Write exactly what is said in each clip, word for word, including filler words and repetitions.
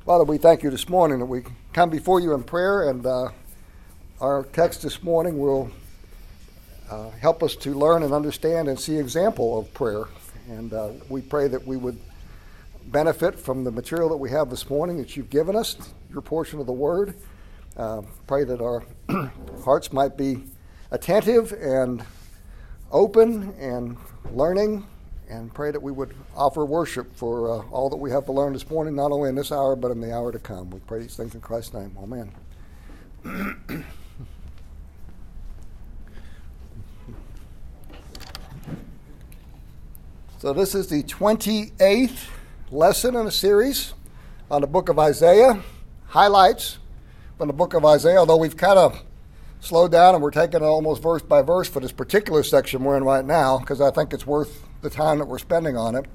Father, we thank you this morning that we come before you in prayer, and uh, our text this morning will uh, help us to learn and understand and see example of prayer. And uh, we pray that we would benefit from the material that we have this morning that you've given us, your portion of the Word. Uh, pray that our hearts might be attentive and open and learning, and pray that we would offer worship for uh, all that we have to learn this morning, not only in this hour, but in the hour to come. We pray these things in Christ's name. Amen. So this is the twenty-eighth lesson in a series on the book of Isaiah. Highlights from the book of Isaiah, although we've kind of slowed down and we're taking it almost verse by verse for this particular section we're in right now, because I think it's worth the time that we're spending on it.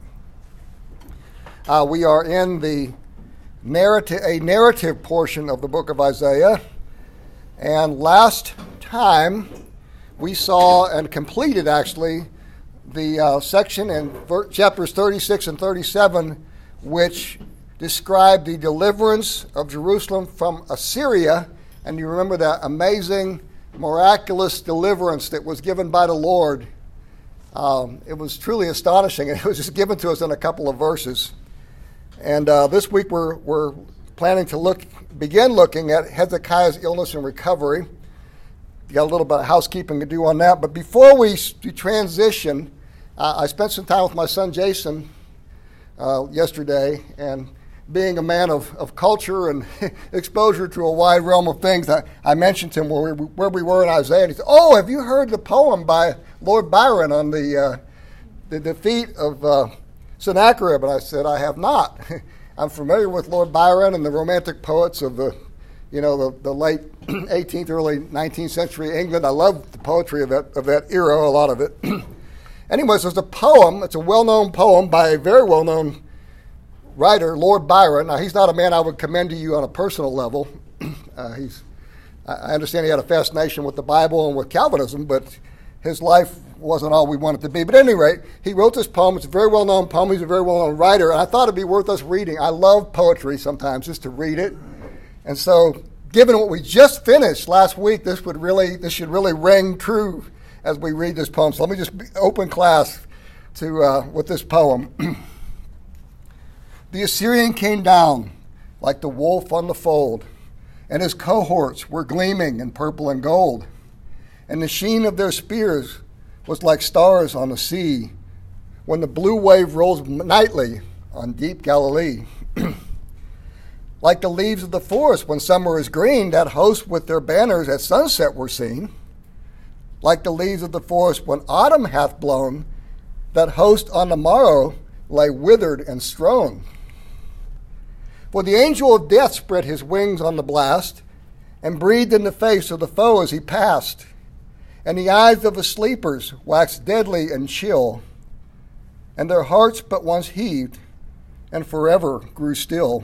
Uh, we are in the narrative, a narrative portion of the book of Isaiah, and last time we saw and completed actually the uh, section in ver- chapters thirty-six and thirty-seven, which describe the deliverance of Jerusalem from Assyria. And you remember that amazing, miraculous deliverance that was given by the Lord. Um, it was truly astonishing, and it was just given to us in a couple of verses. And uh, this week we're we're planning to look begin looking at Hezekiah's illness and recovery. You got a little bit of housekeeping to do on that. But before we transition, uh, I spent some time with my son Jason uh, yesterday, and being a man of, of culture and exposure to a wide realm of things, I, I mentioned to him where we, where we were in Isaiah, and he said, "Oh, have you heard the poem by Lord Byron on the uh, the defeat of uh, Sennacherib?" And I said, "I have not." I'm familiar with Lord Byron and the Romantic poets of the, you know, the, the late eighteenth, early nineteenth century England. I love the poetry of that of that era, a lot of it. Anyways, there's a poem. It's a well-known poem by a very well-known writer, Lord Byron. Now, he's not a man I would commend to you on a personal level. Uh, he's, I understand he had a fascination with the Bible and with Calvinism, but his life wasn't all we want it to be. But at any rate, he wrote this poem. It's a very well-known poem. He's a very well-known writer, and I thought it'd be worth us reading. I love poetry sometimes, just to read it. And so, given what we just finished last week, this would really, this should really ring true as we read this poem. So let me just open class to uh, with this poem. The Assyrian came down like the wolf on the fold, and his cohorts were gleaming in purple and gold, and the sheen of their spears was like stars on the sea when the blue wave rolls nightly on deep Galilee. Like the leaves of the forest when summer is green, that host with their banners at sunset were seen. Like the leaves of the forest when autumn hath blown, that host on the morrow lay withered and strown. For the angel of death spread his wings on the blast, and breathed in the face of the foe as he passed, and the eyes of the sleepers waxed deadly and chill, and their hearts but once heaved, and forever grew still.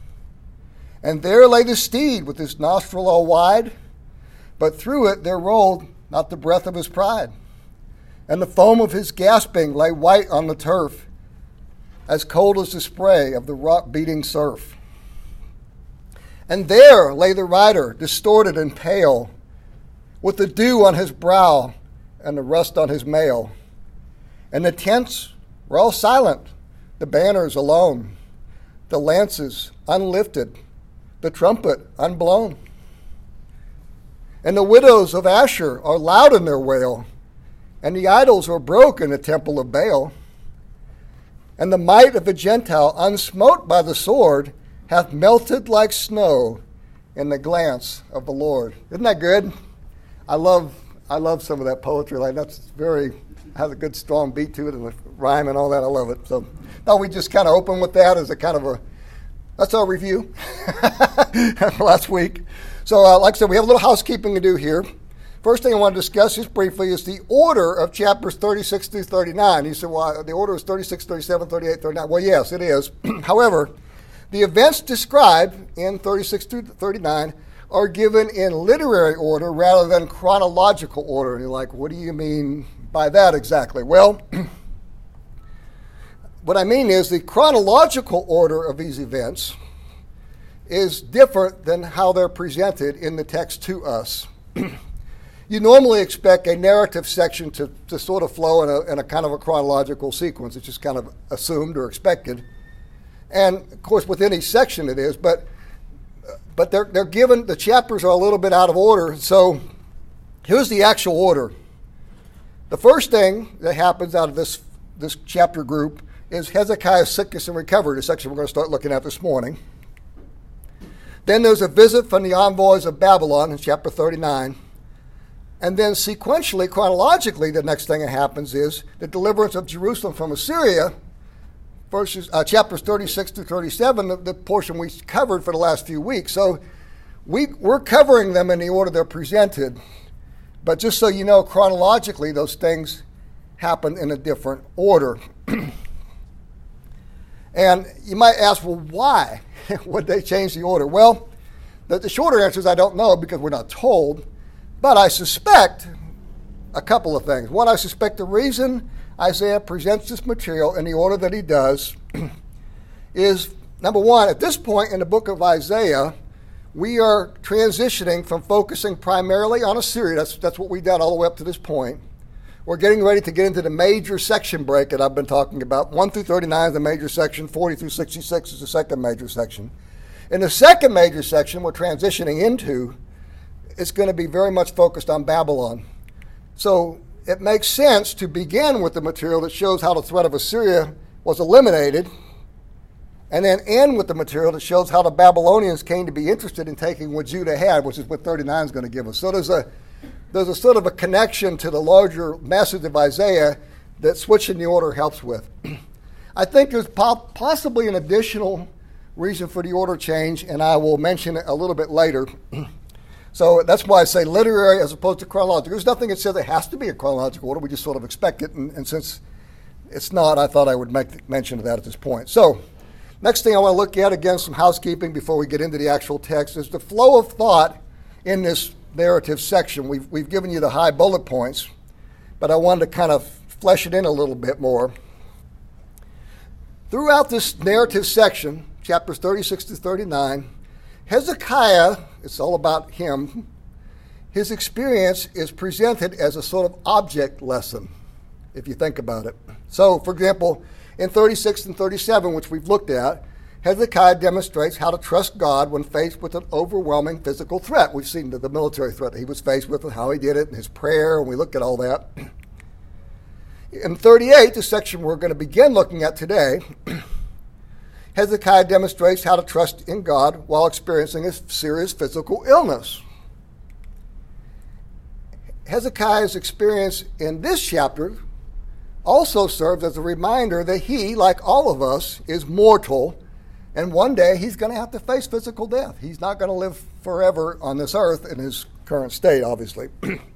And there lay the steed with his nostril all wide, but through it there rolled not the breath of his pride, and the foam of his gasping lay white on the turf, as cold as the spray of the rock-beating surf. And there lay the rider, distorted and pale, with the dew on his brow and the rust on his mail. And the tents were all silent, the banners alone, the lances unlifted, the trumpet unblown. And the widows of Asher are loud in their wail, and the idols are broke in the temple of Baal. And the might of the Gentile, unsmote by the sword, hath melted like snow in the glance of the Lord. Isn't that good? I love I love some of that poetry. Like that's very has a good strong beat to it and the rhyme and all that. I love it. So thought we just kind of open with that as a kind of a that's our review last week. So uh, like I said, we have a little housekeeping to do here. First thing I want to discuss just briefly is the order of chapters thirty-six through thirty-nine. You said, well, the order is thirty-six, thirty-seven, thirty-eight, thirty-nine. Well, yes, it is. However, the events described in thirty-six through thirty-nine are given in literary order rather than chronological order. And you're like, what do you mean by that exactly? Well, what I mean is the chronological order of these events is different than how they're presented in the text to us. You normally expect a narrative section to, to sort of flow in a, in a kind of a chronological sequence. It's just kind of assumed or expected. And, of course, within each section it is, but but they're, they're given, the chapters are a little bit out of order. So here's the actual order. The first thing that happens out of this, this chapter group is Hezekiah's sickness and recovery, the section we're going to start looking at this morning. Then there's a visit from the envoys of Babylon in chapter thirty-nine. And then sequentially, chronologically, the next thing that happens is the deliverance of Jerusalem from Assyria, verses, uh, chapters thirty-six through thirty-seven, the, the portion we covered for the last few weeks. So we, we're covering them in the order they're presented. But just so you know, chronologically, those things happen in a different order. And you might ask, well, why would they change the order? Well, the, the shorter answer is I don't know because we're not told. But I suspect a couple of things. One, I suspect the reason Isaiah presents this material in the order that he does is, number one, at this point in the book of Isaiah, we are transitioning from focusing primarily on Assyria. That's, that's what we've done all the way up to this point. We're getting ready to get into the major section break that I've been talking about. one through thirty-nine is the major section. forty through sixty-six is the second major section. In the second major section we're transitioning into, it's going to be very much focused on Babylon. So it makes sense to begin with the material that shows how the threat of Assyria was eliminated, and then end with the material that shows how the Babylonians came to be interested in taking what Judah had, which is what thirty-nine is going to give us. So there's a there's a sort of a connection to the larger message of Isaiah that switching the order helps with. I think there's po- possibly an additional reason for the order change, and I will mention it a little bit later. So that's why I say literary as opposed to chronological. There's nothing that says it has to be a chronological order. We just sort of expect it, and, and since it's not, I thought I would make mention of that at this point. So next thing I want to look at, again, some housekeeping before we get into the actual text, is the flow of thought in this narrative section. We've, we've given you the high bullet points, but I wanted to kind of flesh it in a little bit more. Throughout this narrative section, chapters thirty-six to thirty-nine, Hezekiah, it's all about him, his experience is presented as a sort of object lesson, if you think about it. So, for example, in thirty-six and thirty-seven, which we've looked at, Hezekiah demonstrates how to trust God when faced with an overwhelming physical threat. We've seen the, the military threat that he was faced with and how he did it and his prayer, and we looked at all that. In thirty-eight, the section we're going to begin looking at today, Hezekiah demonstrates how to trust in God while experiencing a serious physical illness. Hezekiah's experience in this chapter also serves as a reminder that he, like all of us, is mortal, and one day he's going to have to face physical death. He's not going to live forever on this earth in his current state, obviously.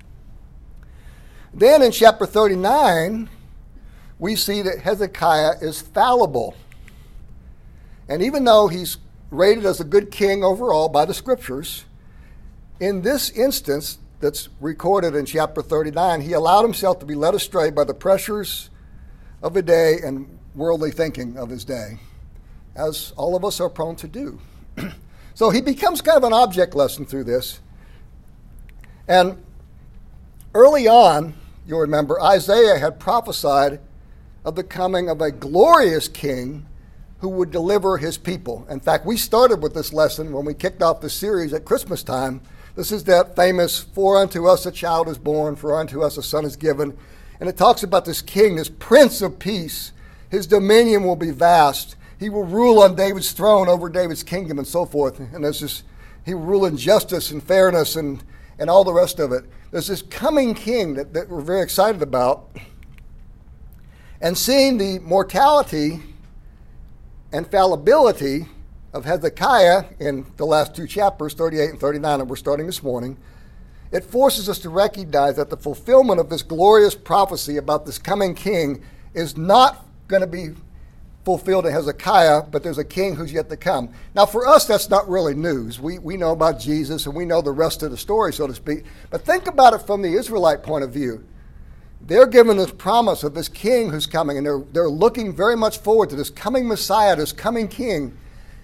Then in chapter thirty-nine, we see that Hezekiah is fallible. And even though he's rated as a good king overall by the scriptures, in this instance that's recorded in chapter thirty-nine, he allowed himself to be led astray by the pressures of the day and worldly thinking of his day, as all of us are prone to do. So he becomes kind of an object lesson through this. And early on, you'll remember, Isaiah had prophesied of the coming of a glorious king who would deliver his people. In fact, we started with this lesson when we kicked off the series at Christmas time. This is that famous, for unto us a child is born, for unto us a son is given. And it talks about this king, this prince of peace. His dominion will be vast. He will rule on David's throne over David's kingdom and so forth. And there's this, he will rule in justice and fairness and, and all the rest of it. There's this coming king that, that we're very excited about. And seeing the mortality and fallibility of Hezekiah in the last two chapters, thirty-eight and thirty-nine, that we're starting this morning, it forces us to recognize that the fulfillment of this glorious prophecy about this coming king is not going to be fulfilled in Hezekiah, but there's a king who's yet to come. Now, for us, that's not really news. We, we know about Jesus, and we know the rest of the story, so to speak. But think about it from the Israelite point of view. They're given this promise of this king who's coming, and they're, they're looking very much forward to this coming Messiah, this coming king.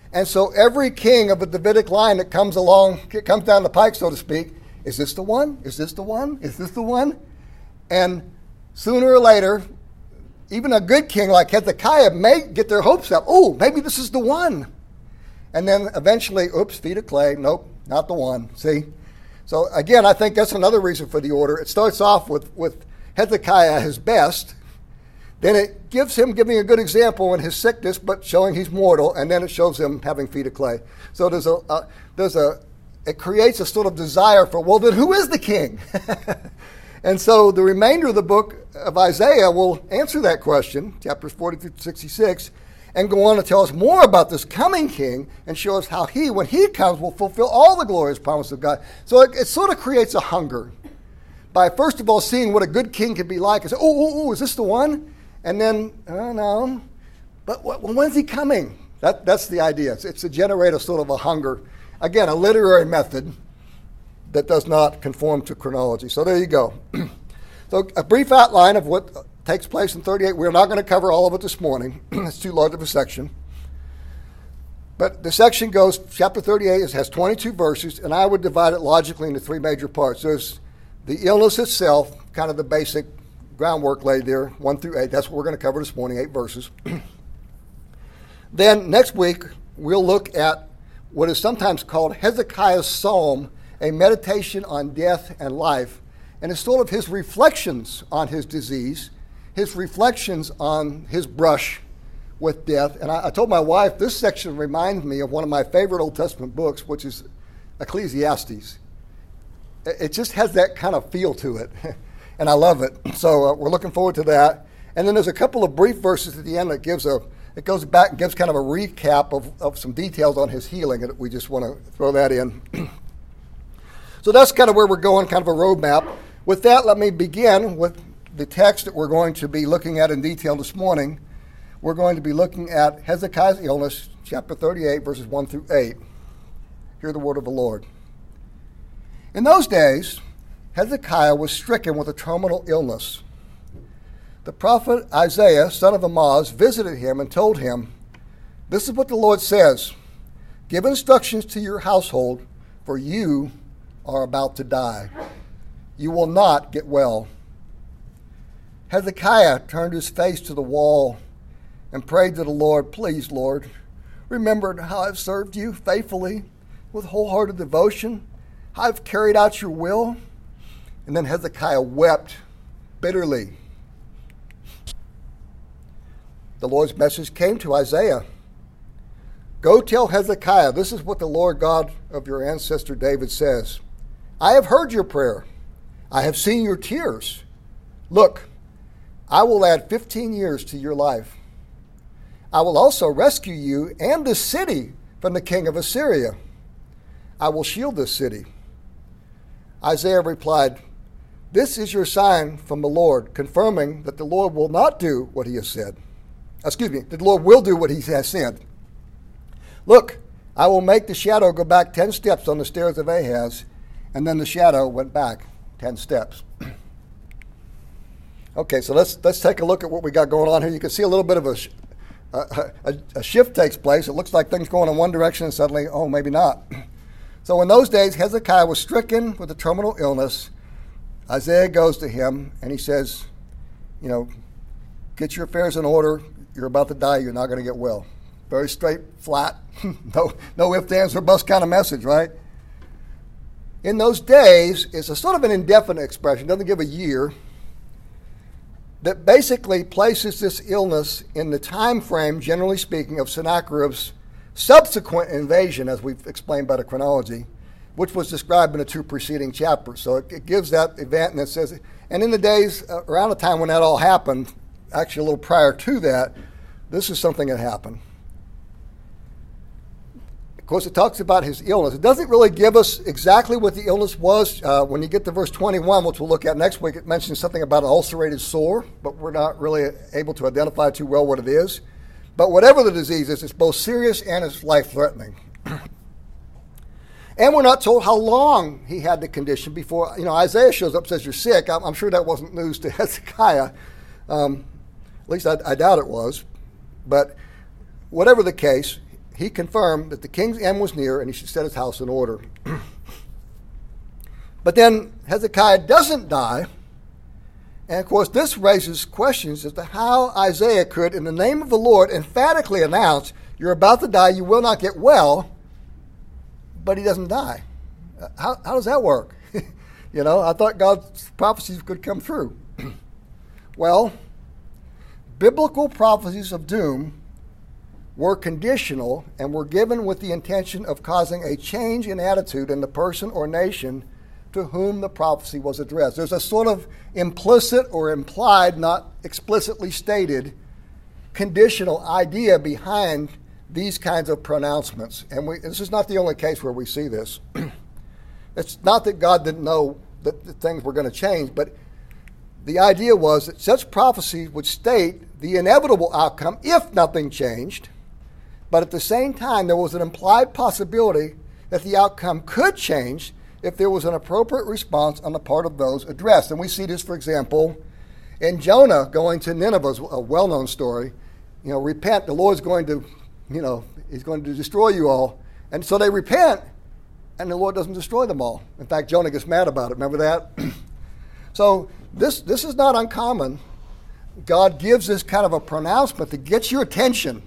And so every king of the Davidic line that comes along, comes down the pike, so to speak, is this the one? Is this the one? Is this the one? And sooner or later, even a good king like Hezekiah may get their hopes up. Oh, maybe this is the one. And then eventually, oops, feet of clay. Nope, not the one. See? So again, I think that's another reason for the order. It starts off with, with Hezekiah his best. Then it gives him giving a good example in his sickness, but showing he's mortal. And then it shows him having feet of clay. So there's a, uh, there's a, it creates a sort of desire for, well, then who is the king? And so the remainder of the book of Isaiah will answer that question, chapters forty through sixty-six, and go on to tell us more about this coming king and show us how he, when he comes, will fulfill all the glorious promise of God. So it, it sort of creates a hunger by, first of all, seeing what a good king can be like and say, oh, oh, oh, is this the one? And then, oh, no. But well, when's he coming? That, that's the idea. It's, it's to generate a sort of a hunger. Again, a literary method that does not conform to chronology. So there you go. So a brief outline of what takes place in thirty-eight. We're not going to cover all of it this morning. It's too large of a section. But the section goes, chapter thirty-eight it has twenty-two verses, and I would divide it logically into three major parts. There's the illness itself, kind of the basic groundwork laid there, one through eight. That's what we're going to cover this morning, eight verses. Then next week, we'll look at what is sometimes called Hezekiah's Psalm, a meditation on death and life. And it's sort of his reflections on his disease, his reflections on his brush with death. And I, I told my wife, this section reminds me of one of my favorite Old Testament books, which is Ecclesiastes. It, it just has that kind of feel to it. And I love it. So uh, we're looking forward to that. And then there's a couple of brief verses at the end that gives a, it goes back and gives kind of a recap of, of some details on his healing. And we just want to throw that in. So that's kind of where we're going, kind of a roadmap. With that, let me begin with the text that we're going to be looking at in detail this morning. We're going to be looking at Hezekiah's illness, chapter thirty-eight, verses one through eight. Hear the word of the Lord. In those days, Hezekiah was stricken with a terminal illness. The prophet Isaiah, son of Amoz, visited him and told him, "This is what the Lord says. Give instructions to your household, for you are about to die. You will not get well." Hezekiah turned his face to the wall and prayed to the Lord, "Please, Lord, remember how I've served you faithfully with wholehearted devotion. How I've carried out your will." And then Hezekiah wept bitterly. The Lord's message came to Isaiah. "Go tell Hezekiah, this is what the Lord God of your ancestor David says. I have heard your prayer. I have seen your tears. Look, I will add fifteen years to your life. I will also rescue you and this city from the king of Assyria. I will shield this city." Isaiah replied, "This is your sign from the Lord, confirming that the Lord will not do what he has said. Excuse me, that the Lord will do what he has said. Look, I will make the shadow go back ten steps on the stairs of Ahaz." And then the shadow went back ten steps. Okay, so let's let's take a look at what we got going on here. You can see a little bit of a, a, a, a shift takes place. It looks like things going in one direction and suddenly, oh, maybe not. So in those days, Hezekiah was stricken with a terminal illness. Isaiah goes to him and he says, you know, get your affairs in order. You're about to die. You're not going to get well. Very straight, flat, no, no ifs, ands, or buts kind of message, right? In those days, it's a sort of an indefinite expression, doesn't give a year, that basically places this illness in the time frame, generally speaking, of Sennacherib's subsequent invasion, as we've explained by the chronology, which was described in the two preceding chapters. So it, it gives that event, and it says, and in the days uh, around the time when that all happened, actually a little prior to that, this is something that happened. Of course, it talks about his illness. It doesn't really give us exactly what the illness was. Uh, when you get to verse twenty-one, which we'll look at next week, it mentions something about an ulcerated sore, but we're not really able to identify too well what it is. But whatever the disease is, it's both serious and it's life-threatening. And we're not told how long he had the condition before. You know, Isaiah shows up and says, "You're sick." I'm, I'm sure that wasn't news to Hezekiah. Um, at least I, I doubt it was. But whatever the case, he confirmed that the king's end was near and he should set his house in order. But then Hezekiah doesn't die. And of course, this raises questions as to how Isaiah could, in the name of the Lord, emphatically announce, you're about to die, you will not get well, but he doesn't die. How, how does that work? You know, I thought God's prophecies could come true. Well, biblical prophecies of doom were conditional and were given with the intention of causing a change in attitude in the person or nation to whom the prophecy was addressed. There's a sort of implicit or implied, not explicitly stated, conditional idea behind these kinds of pronouncements. And we, this is not the only case where we see this. It's not that God didn't know that, that things were going to change, but the idea was that such prophecies would state the inevitable outcome if nothing changed, but at the same time there was an implied possibility that the outcome could change if there was an appropriate response on the part of those addressed. And we see this, for example, in Jonah going to Nineveh, a well-known story. You know, repent, the Lord's going to, you know, he's going to destroy you all. And so they repent, and the Lord doesn't destroy them all. In fact, Jonah gets mad about it. Remember that? So this this is not uncommon. God gives this kind of a pronouncement that gets your attention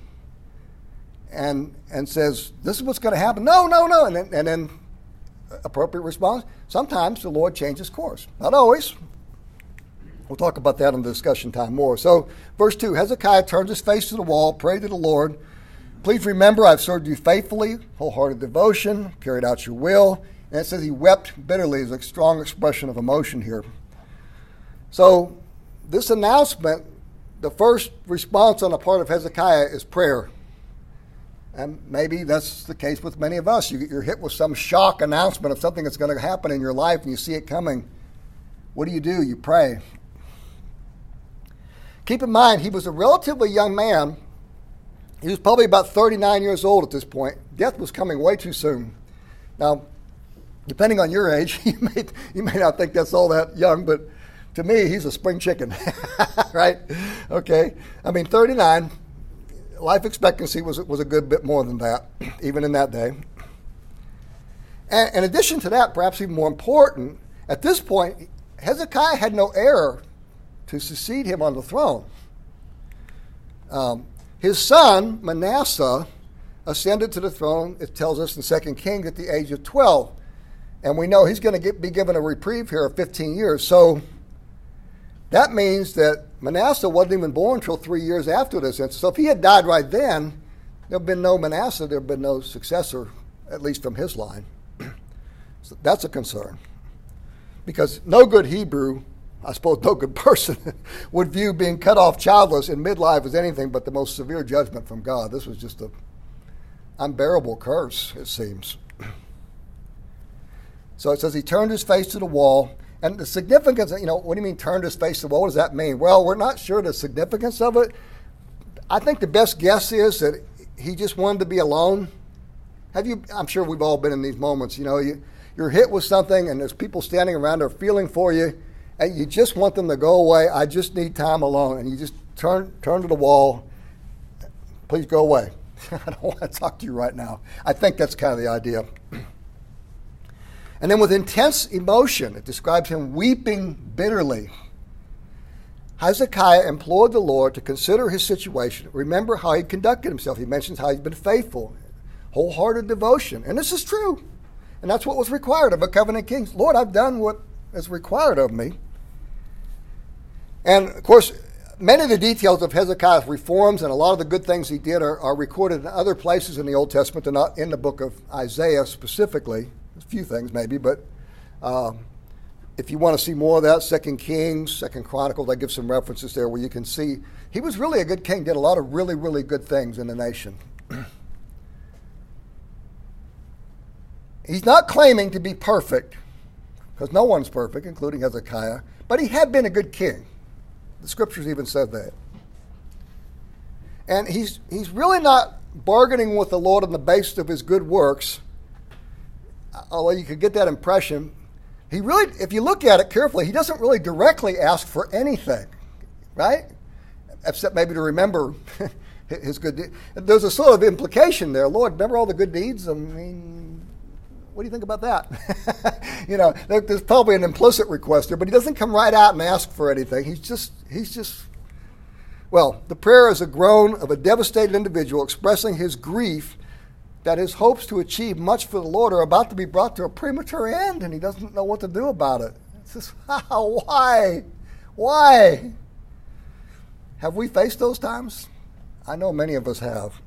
and and says, this is what's going to happen. No, no, no. And then, and then appropriate response. Sometimes the Lord changes course. Not always. We'll talk about that in the discussion time more. So, verse two, Hezekiah turned his face to the wall, prayed to the Lord. Please remember, I've served you faithfully, wholehearted devotion, carried out your will. And it says he wept bitterly is a strong expression of emotion here. So, this announcement, the first response on the part of Hezekiah is prayer. And maybe that's the case with many of us. You, you're hit with some shock announcement of something that's going to happen in your life and you see it coming. What do you do? You pray. Keep in mind, he was a relatively young man. He was probably about thirty-nine years old at this point. Death was coming way too soon. Now, depending on your age, you may, you may not think that's all that young, but to me, he's a spring chicken, right? Okay. I mean, thirty-nine. Life expectancy was was a good bit more than that, even in that day. And in addition to that, perhaps even more important, at this point, Hezekiah had no heir to succeed him on the throne. Um, his son, Manasseh, ascended to the throne, it tells us in Second Kings, at the age of twelve. And we know he's going to be given a reprieve here of fifteen years. So that means that Manasseh wasn't even born until three years after this. And so if he had died right then, there would have been no Manasseh, there would have been no successor, at least from his line. So that's a concern. Because no good Hebrew, I suppose no good person, would view being cut off childless in midlife as anything but the most severe judgment from God. This was just an unbearable curse, it seems. So it says he turned his face to the wall. And the significance, you know, what do you mean turned his face to the wall? What does that mean? Well, we're not sure the significance of it. I think the best guess is that he just wanted to be alone. Have you, I'm sure we've all been in these moments, you know, you, you're hit with something and there's people standing around there feeling for you and you just want them to go away. I just need time alone. And you just turn, turn to the wall. Please go away. I don't want to talk to you right now. I think that's kind of the idea. And then with intense emotion, it describes him weeping bitterly. Hezekiah implored the Lord to consider his situation. Remember how he conducted himself. He mentions how he's been faithful, wholehearted devotion. And this is true. And that's what was required of a covenant king. Lord, I've done what is required of me. And, of course, many of the details of Hezekiah's reforms and a lot of the good things he did are, are recorded in other places in the Old Testament. They're not in the book of Isaiah specifically. A few things maybe, but uh, if you want to see more of that, Second Kings, Second Chronicles, I give some references there where you can see he was really a good king, did a lot of really, really good things in the nation. He's not claiming to be perfect, because no one's perfect, including Hezekiah, but he had been a good king. The scriptures even said that. And he's he's really not bargaining with the Lord on the basis of his good works, although you could get that impression. He really, if you look at it carefully, he doesn't really directly ask for anything, right? Except maybe to remember his good deeds. There's a sort of implication there. Lord, remember all the good deeds? I mean, what do you think about that? you know, there, there's probably an implicit request there, but he doesn't come right out and ask for anything. He's just, he's just, well, the prayer is a groan of a devastated individual expressing his grief that his hopes to achieve much for the Lord are about to be brought to a premature end, and he doesn't know what to do about it. It's just, wow, why? Why? Have we faced those times? I know many of us have.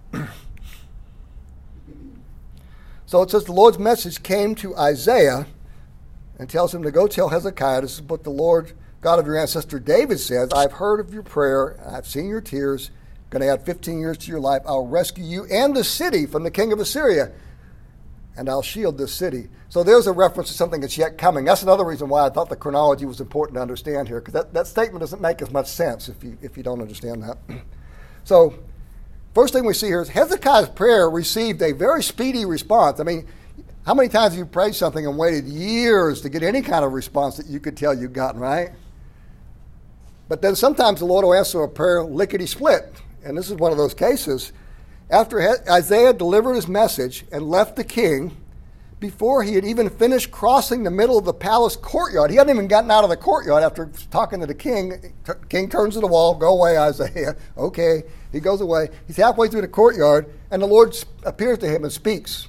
So it says the Lord's message came to Isaiah and tells him to go tell Hezekiah, this is what the Lord God of your ancestor David says, I've heard of your prayer, I've seen your tears, going to add fifteen years to your life. I'll rescue you and the city from the king of Assyria, and I'll shield this city. So there's a reference to something that's yet coming. That's another reason why I thought the chronology was important to understand here, because that, that statement doesn't make as much sense if you if you don't understand that. So first thing we see here is Hezekiah's prayer received a very speedy response. I mean, how many times have you prayed something and waited years to get any kind of response that you could tell you'd gotten, right? But then sometimes the Lord will answer a prayer lickety-split. And this is one of those cases. After Isaiah delivered his message and left the king, before he had even finished crossing the middle of the palace courtyard, he hadn't even gotten out of the courtyard after talking to the king. The king turns to the wall, go away, Isaiah. Okay, he goes away. He's halfway through the courtyard, and the Lord appears to him and speaks.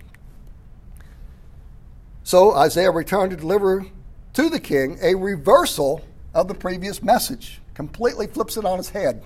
So Isaiah returned to deliver to the king a reversal of the previous message, completely flips it on its head.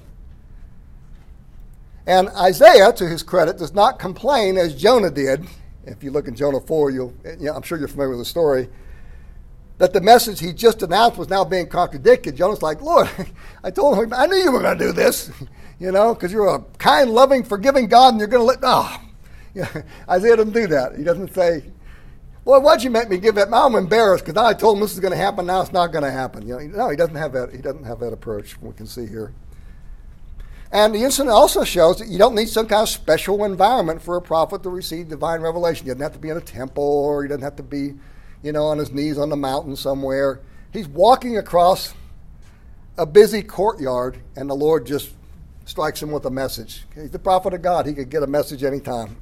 And Isaiah, to his credit, does not complain as Jonah did. If you look in Jonah four, you'll, you know, I'm sure you're familiar with the story, that the message he just announced was now being contradicted. Jonah's like, Lord, I told him, I knew you were going to do this, you know, because you're a kind, loving, forgiving God, and you're going to let, oh. Yeah, Isaiah doesn't do that. He doesn't say, Lord, why'd you make me give that? Now I'm embarrassed because I told him this is going to happen, now it's not going to happen. You know, no, he doesn't have that. He doesn't have that approach, we can see here. And the incident also shows that you don't need some kind of special environment for a prophet to receive divine revelation. He doesn't have to be in a temple, or he doesn't have to be, you know, on his knees on the mountain somewhere. He's walking across a busy courtyard, and the Lord just strikes him with a message. He's the prophet of God. He could get a message anytime.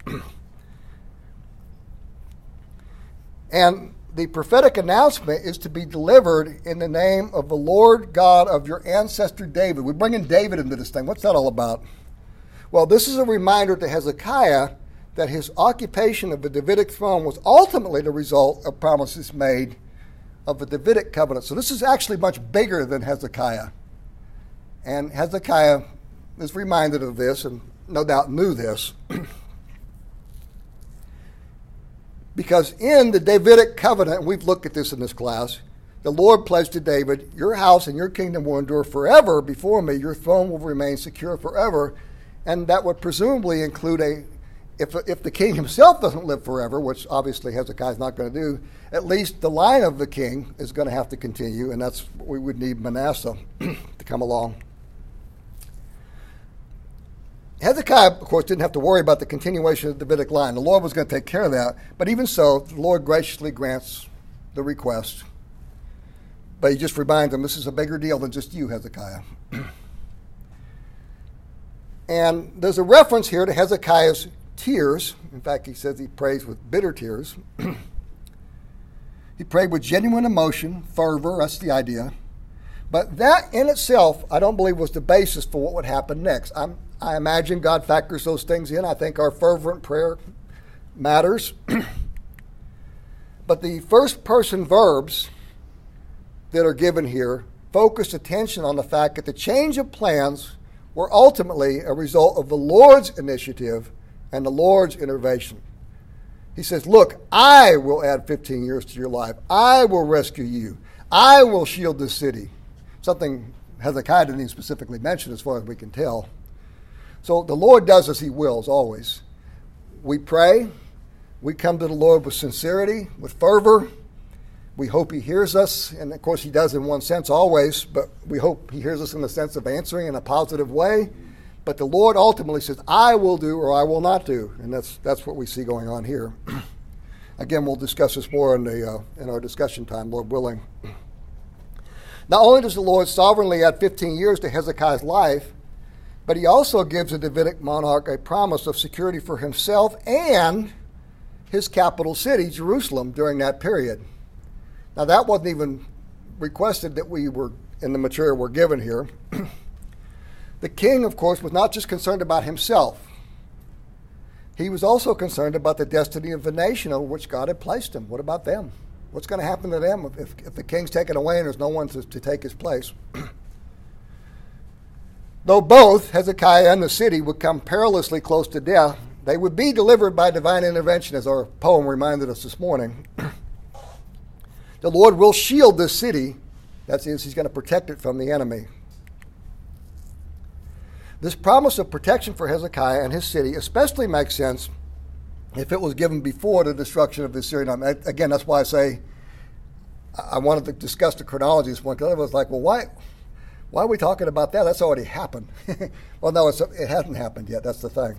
And the prophetic announcement is to be delivered in the name of the Lord God of your ancestor David. We're bringing David into this thing. What's that all about? Well, this is a reminder to Hezekiah that his occupation of the Davidic throne was ultimately the result of promises made of the Davidic covenant. So this is actually much bigger than Hezekiah. And Hezekiah is reminded of this, and no doubt knew this. Because in the Davidic covenant, and we've looked at this in this class, the Lord pledged to David, your house and your kingdom will endure forever before me. Your throne will remain secure forever. And that would presumably include a, if, if the king himself doesn't live forever, which obviously Hezekiah is not going to do, at least the line of the king is going to have to continue, and that's what we would need Manasseh to come along. Hezekiah, of course, didn't have to worry about the continuation of the Davidic line. The Lord was going to take care of that. But even so, the Lord graciously grants the request. But he just reminds them, this is a bigger deal than just you, Hezekiah. And there's a reference here to Hezekiah's tears. In fact, he says he prays with bitter tears. He prayed with genuine emotion, fervor, that's the idea. But that in itself, I don't believe was the basis for what would happen next. I'm I imagine God factors those things in. I think our fervent prayer matters. But the first person verbs that are given here focus attention on the fact that the change of plans were ultimately a result of the Lord's initiative and the Lord's intervention. He says, look, I will add fifteen years to your life. I will rescue you. I will shield this city. Something Hezekiah didn't even specifically mention as far as we can tell. So the Lord does as he wills always. We pray. We come to the Lord with sincerity, with fervor. We hope he hears us. And, of course, he does in one sense always, but we hope he hears us in the sense of answering in a positive way. But the Lord ultimately says, I will do or I will not do. And that's that's what we see going on here. Again, we'll discuss this more in, the, uh, in our discussion time, Lord willing. Not only does the Lord sovereignly add fifteen years to Hezekiah's life, But he also gives the Davidic monarch a promise of security for himself and his capital city, Jerusalem, during that period. Now, that wasn't even requested that we were in the material we're given here. The king, of course, was not just concerned about himself. He was also concerned about the destiny of the nation over which God had placed him. What about them? What's going to happen to them if, if the king's taken away and there's no one to, to take his place? Though both Hezekiah and the city would come perilously close to death, they would be delivered by divine intervention, as our poem reminded us this morning. The Lord will shield this city. That is, he's going to protect it from the enemy. This promise of protection for Hezekiah and his city especially makes sense if it was given before the destruction of the Assyrian army. Again, that's why I say I wanted to discuss the chronology this one, because I was like, well, why, why are we talking about that? That's already happened. Well, no, it's, it hasn't happened yet. That's the thing.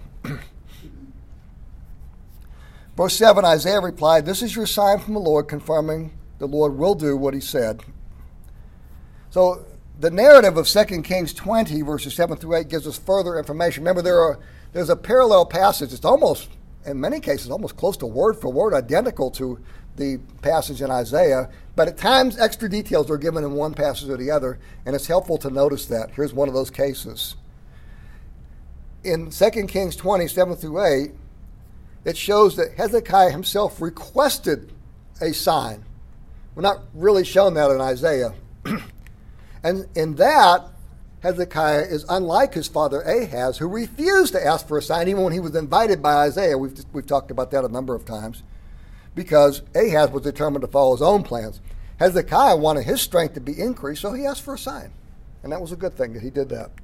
Verse seven, Isaiah replied, "This is your sign from the Lord, confirming the Lord will do what he said." So the narrative of Second Kings twenty, verses seven through eight, gives us further information. Remember, there are there's a parallel passage. It's almost, in many cases, almost close to word for word identical to the passage in Isaiah, but at times extra details are given in one passage or the other, and it's helpful to notice that. Here's one of those cases. In Second Kings twenty, seven through eight, it shows that Hezekiah himself requested a sign. We're not really shown that in Isaiah. And in that, Hezekiah is unlike his father Ahaz, who refused to ask for a sign even when he was invited by Isaiah. We've, we've talked about that a number of times, because Ahaz was determined to follow his own plans. Hezekiah wanted his strength to be increased, so he asked for a sign. And that was a good thing that he did that.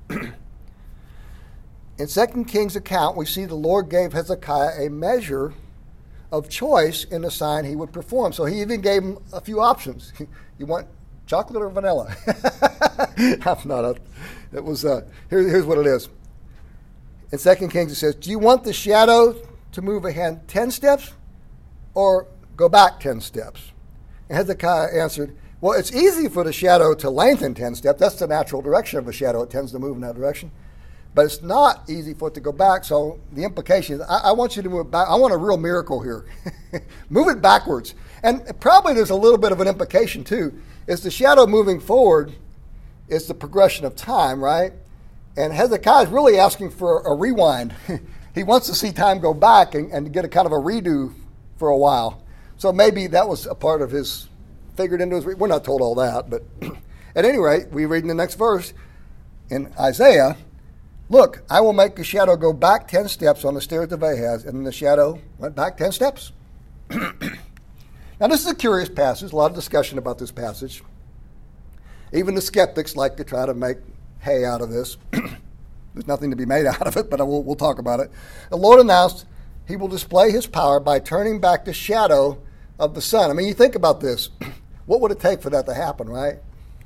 In Second Kings' account, we see the Lord gave Hezekiah a measure of choice in the sign he would perform. So he even gave him a few options. You want chocolate or vanilla? That's not a, it was, uh, here, here's what it is. In Second Kings it says, "Do you want the shadow to move ahead ten steps or go back ten steps?" And Hezekiah answered, "Well, it's easy for the shadow to lengthen ten steps. That's the natural direction of a shadow. It tends to move in that direction. But it's not easy for it to go back." So the implication is, I, I want you to move it back. I want a real miracle here. Move it backwards. And probably there's a little bit of an implication too. Is the shadow moving forward is the progression of time, right? And Hezekiah is really asking for a rewind. He wants to see time go back and, and get a kind of a redo for a while. So maybe that was a part of his, figured into his, we're not told all that, but at any rate, we read in the next verse in Isaiah, "Look, I will make the shadow go back ten steps on the stairs of Ahaz," and the shadow went back ten steps. Now, this is a curious passage, a lot of discussion about this passage. Even the skeptics like to try to make hay out of this. There's nothing to be made out of it, but we'll, we'll talk about it. The Lord announced he will display his power by turning back the shadow of the sun. I mean, you think about this. What would it take for that to happen, right?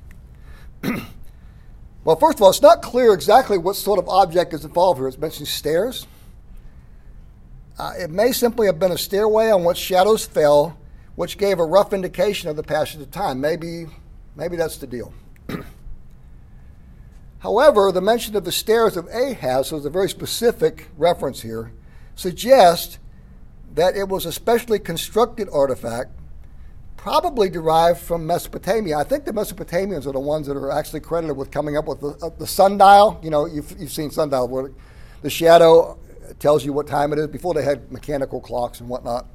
Well, first of all, it's not clear exactly what sort of object is involved here. It's mentioned stairs. Uh, it may simply have been a stairway on which shadows fell, which gave a rough indication of the passage of time. Maybe, maybe that's the deal. However, the mention of the stairs of Ahaz, so there's a very specific reference here, suggests that it was a specially constructed artifact, probably derived from Mesopotamia. I think the Mesopotamians are the ones that are actually credited with coming up with the, uh, the sundial. You know, you've, you've seen sundial where the shadow tells you what time it is. Before they had mechanical clocks and whatnot.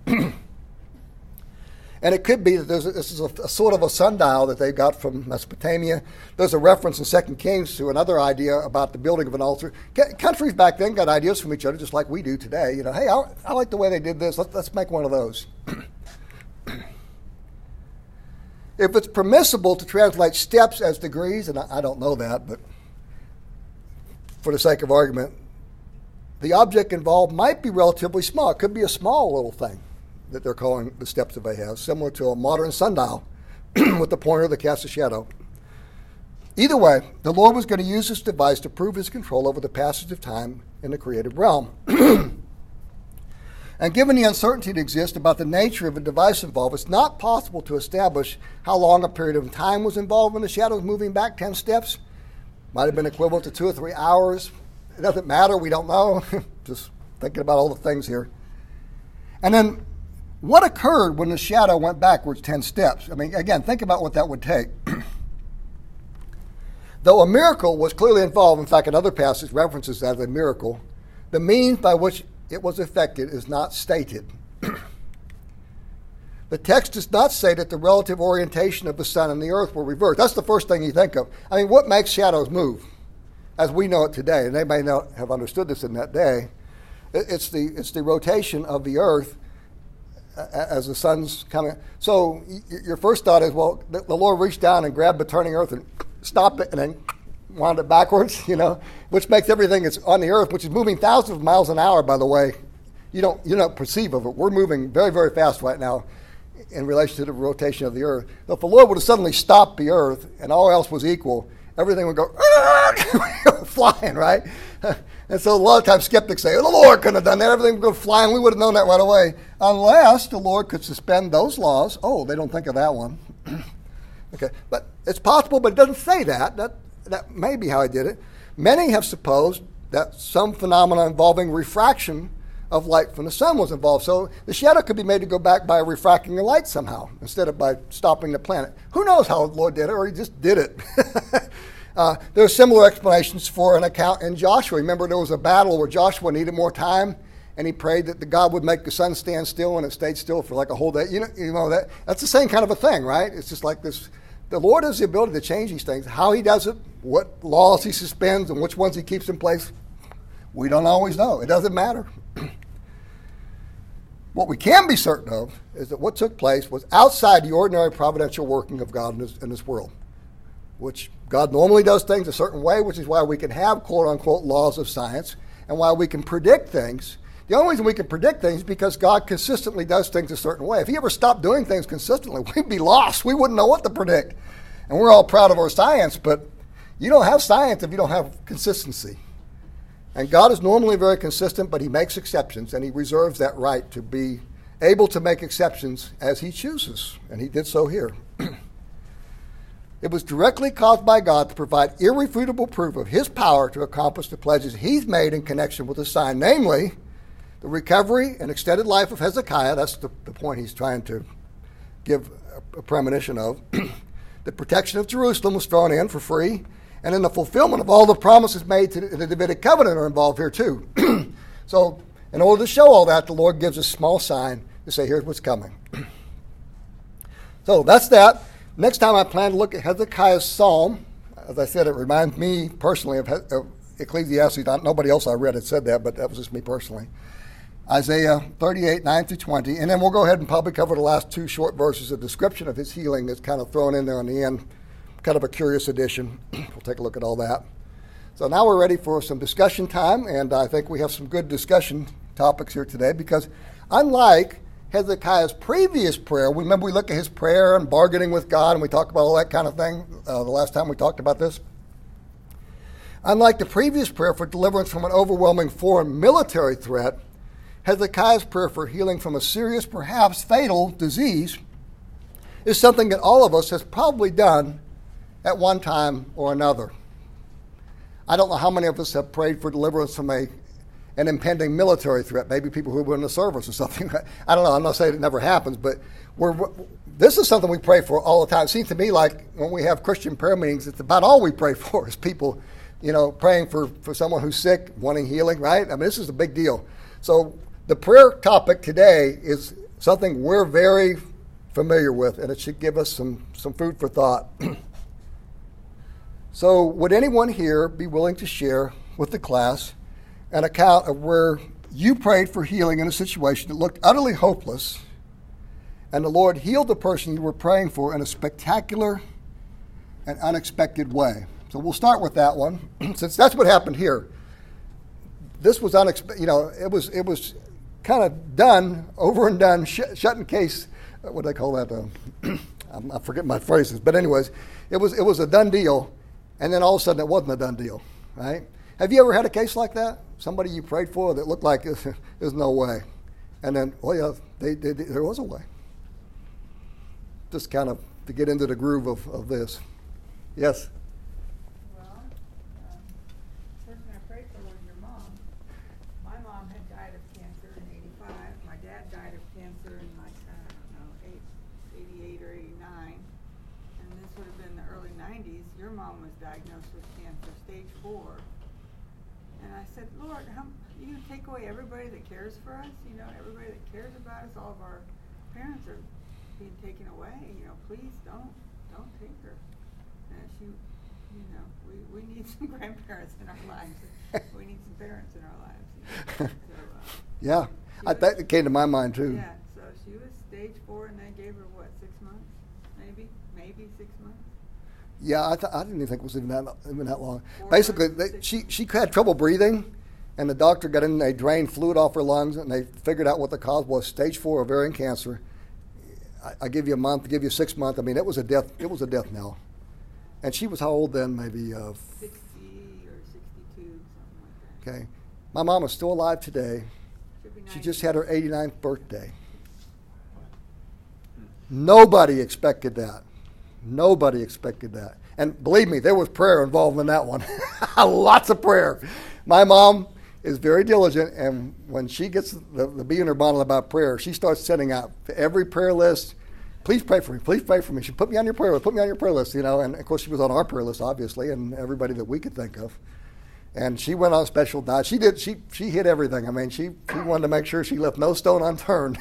And it could be that there's a, this is a, a sort of a sundial that they got from Mesopotamia. There's a reference in Second Kings to another idea about the building of an altar. C- countries back then got ideas from each other just like we do today. You know, hey, I, I like the way they did this. Let's, let's make one of those. If it's permissible to translate steps as degrees, and I, I don't know that, but for the sake of argument, the object involved might be relatively small. It could be a small little thing that they're calling the steps of Ahaz, similar to a modern sundial with the pointer that casts a shadow. Either way, the Lord was going to use this device to prove his control over the passage of time in the created realm. And given the uncertainty that exists about the nature of the device involved, it's not possible to establish how long a period of time was involved when the shadows moving back ten steps. Might have been equivalent to two or three hours. It doesn't matter. We don't know. Just thinking about all the things here. And then what occurred when the shadow went backwards ten steps? I mean, again, think about what that would take. Though a miracle was clearly involved, in fact, another passage references that as a miracle, the means by which it was effected is not stated. The text does not say that the relative orientation of the sun and the earth were reversed. That's the first thing you think of. I mean, what makes shadows move? As we know it today, and they may not have understood this in that day, it's the it's the rotation of the earth as the sun's coming. So your first thought is, well, the Lord reached down and grabbed the turning earth and stopped it and then wound it backwards, you know, which makes everything that's on the earth, which is moving thousands of miles an hour, by the way, you don't you don't perceive of it. We're moving very, very fast right now in relation to the rotation of the earth. So if the Lord would have suddenly stopped the earth and all else was equal, everything would go flying, right? And so a lot of times skeptics say, oh, the Lord couldn't have done that. Everything would go flying. We would have known that right away. Unless the Lord could suspend those laws. Oh, they don't think of that one. Okay, but it's possible, but it doesn't say that. That that may be how he did it. Many have supposed that some phenomena involving refraction of light from the sun was involved. So the shadow could be made to go back by refracting the light somehow, instead of by stopping the planet. Who knows how the Lord did it, or he just did it. uh, there are similar explanations for an account in Joshua. Remember, there was a battle where Joshua needed more time, and he prayed that the God would make the sun stand still, and it stayed still for like a whole day. You know, you know that that's the same kind of a thing, right? It's just like this. The Lord has the ability to change these things. How he does it, what laws he suspends, and which ones he keeps in place, we don't always know. It doesn't matter. What we can be certain of is that what took place was outside the ordinary providential working of God in this, in this world, which God normally does things a certain way, which is why we can have quote-unquote laws of science and why we can predict things. The only reason we can predict things is because God consistently does things a certain way. If he ever stopped doing things consistently, we'd be lost. We wouldn't know what to predict. And we're all proud of our science, but you don't have science if you don't have consistency. And God is normally very consistent, but he makes exceptions, and he reserves that right to be able to make exceptions as he chooses. And he did so here. It was directly caused by God to provide irrefutable proof of his power to accomplish the pledges he's made in connection with the sign, namely the recovery and extended life of Hezekiah. That's the, the point he's trying to give a, a premonition of. The protection of Jerusalem was thrown in for free. And in the fulfillment of all the promises made to the, the Davidic covenant are involved here too. So in order to show all that, the Lord gives a small sign to say, here's what's coming. So that's that. Next time I plan to look at Hezekiah's psalm. As I said, it reminds me personally of, of Ecclesiastes. Not, nobody else I read had said that, but that was just me personally. Isaiah thirty-eight, nine through twenty. And then we'll go ahead and probably cover the last two short verses of description of his healing that's kind of thrown in there on the end. Kind of a curious addition. We'll take a look at all that. So now we're ready for some discussion time, and I think we have some good discussion topics here today because unlike Hezekiah's previous prayer, remember we looked at his prayer and bargaining with God, and we talked about all that kind of thing uh, the last time we talked about this. Unlike the previous prayer for deliverance from an overwhelming foreign military threat, Hezekiah's prayer for healing from a serious, perhaps fatal disease is something that all of us has probably done at one time or another. I don't know how many of us have prayed for deliverance from a an impending military threat, maybe people who were in the service or something. I don't know, I'm not saying it never happens, but we're, this is something we pray for all the time. It seems to me like when we have Christian prayer meetings, it's about all we pray for is people, you know, praying for, for someone who's sick, wanting healing, right? I mean, this is a big deal. So the prayer topic today is something we're very familiar with, and it should give us some, some food for thought. So would anyone here be willing to share with the class an account of where you prayed for healing in a situation that looked utterly hopeless, and the Lord healed the person you were praying for in a spectacular and unexpected way? So we'll start with that one, since that's what happened here. This was unexpected, you know, it was it was kind of done, over and done, sh- shut in case, what do they call that? Uh, I'm, I forget my phrases, but anyways, it was it was a done deal. And then all of a sudden it wasn't a done deal, right? Have you ever had a case like that? Somebody you prayed for that looked like there's no way. And then, well, yeah, they, they, they, there was a way. Just kind of to get into the groove of, of this. Yes? Well, um, the person I prayed for was your your mom was diagnosed with cancer, stage four. And I said, Lord, how, are you going to take away everybody that cares for us? You know, everybody that cares about us, all of our parents are being taken away. You know, please don't, don't take her. And she, you know, we, we need some grandparents in our lives. We need some parents in our lives. You know? So, uh, yeah, I, that came to my mind too. Yeah, so she was stage four, and they gave her what, six months, maybe, maybe six months. Yeah, I, th- I didn't even think it was even that even that long. Four Basically, months, they, she she had trouble breathing, and the doctor got in and they drained fluid off her lungs, and they figured out what the cause was: stage four ovarian cancer. I, I give you a month, I give you six months. I mean, it was a death. It was a death knell. And she was how old then? Maybe uh, sixty or sixty-two, something like that. Okay, my mom is still alive today. She just had her eighty-ninth birthday. Nobody expected that. Nobody expected that. And believe me, there was prayer involved in that one. Lots of prayer. My mom is very diligent, and when she gets the, the bee in her bottle about prayer, she starts sending out to every prayer list, please pray for me, please pray for me. She put me on your prayer list, put me on your prayer list, you know, and of course she was on our prayer list, obviously, and everybody that we could think of. And she went on a special diet. She did. She she hit everything. I mean, she, she wanted to make sure she left no stone unturned.